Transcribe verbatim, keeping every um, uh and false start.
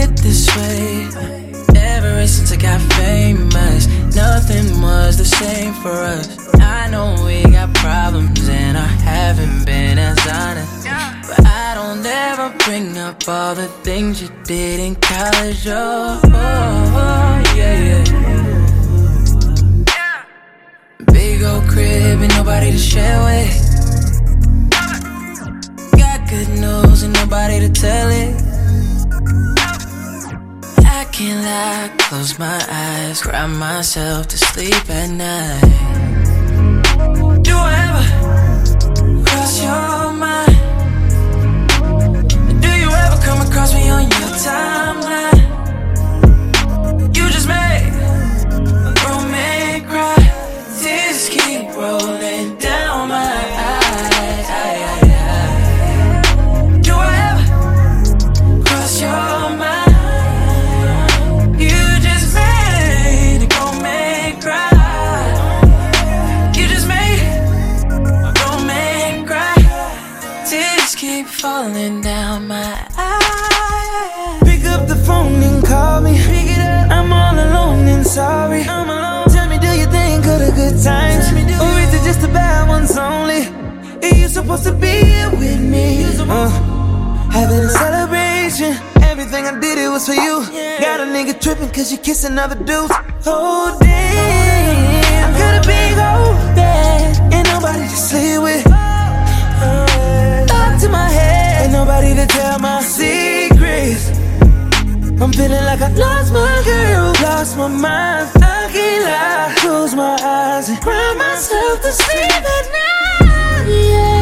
felt this way ever since I got famous. Nothing was the same for us. I know we got problems and I haven't been as honest, but I don't ever bring up all the things you did in college. Oh, oh, oh yeah, yeah. Big old crib and nobody to share with. Got good news and nobody to tell it. I can't lie, close my eyes, cry myself to sleep at night. Do I ever cross your mind? Do you ever come across me on your timeline? You just made a grown man cry. Tears keep rolling down my eyes. Do I ever cross your mind? Falling down my eyes. Pick up the phone and call me. Pick it up. I'm all alone and sorry. I'm alone. Tell me, do you think of the good times? Or is it just the bad ones only? Are you supposed to be here with me? Uh, having a celebration. Everything I did, it was for you. Got a nigga tripping cause you kissing other dudes. Oh damn, I got a big old bed. Ain't nobody to sleep with. To my head, ain't nobody to tell my secrets. I'm feeling like I lost my girl, lost my mind. I can't lie, close my eyes and cry myself to sleep at night. Yeah.